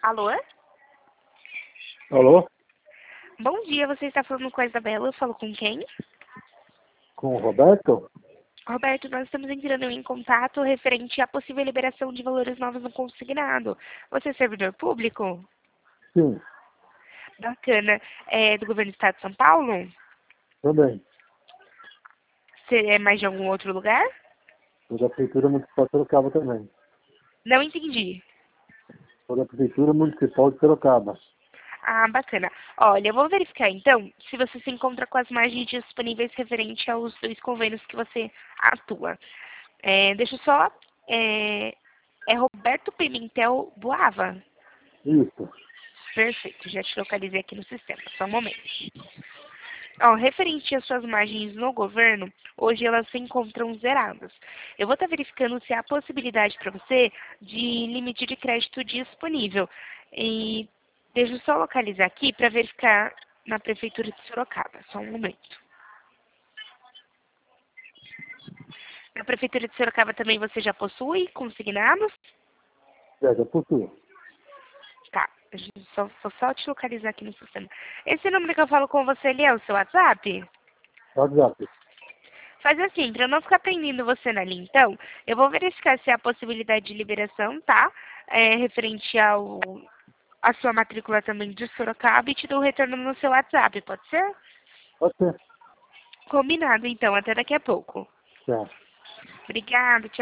Alô? Alô? Bom dia, você está falando com a Isabela, eu falo com quem? Com o Roberto? Roberto, nós estamos entrando em contato referente à possível liberação de valores novos no consignado. Você é servidor público? Sim, Bacana. É do governo do estado de São Paulo? também. Você é mais de algum outro lugar? Sou da Prefeitura Municipal de Sorocaba também. Não entendi. Sou da Prefeitura Municipal de Sorocaba. Ah, bacana. Olha, eu vou verificar então se você se encontra com as margens disponíveis referente aos dois convênios que você atua. Deixa eu só. É Roberto Pimentel Boava? Isso. Perfeito, já te localizei aqui no sistema. Só um momento. Ó, referente às suas margens no governo, hoje elas se encontram zeradas. Eu vou estar verificando se há possibilidade para você de limite de crédito disponível. E deixa eu só localizar aqui para verificar na Prefeitura de Sorocaba. Só um momento. Na Prefeitura de Sorocaba também você já possui consignados? Já possui. Tá, deixa eu só te localizar aqui no sistema. Esse número que eu falo com você ali é o seu WhatsApp? WhatsApp. Faz assim, para eu não ficar prendendo você na linha, então, eu vou verificar se há possibilidade de liberação, tá? Referente à sua matrícula também de Sorocaba e te dou o retorno no seu WhatsApp, pode ser? Pode ser. Combinado, então, até daqui a pouco. Tchau. Obrigada, tchau.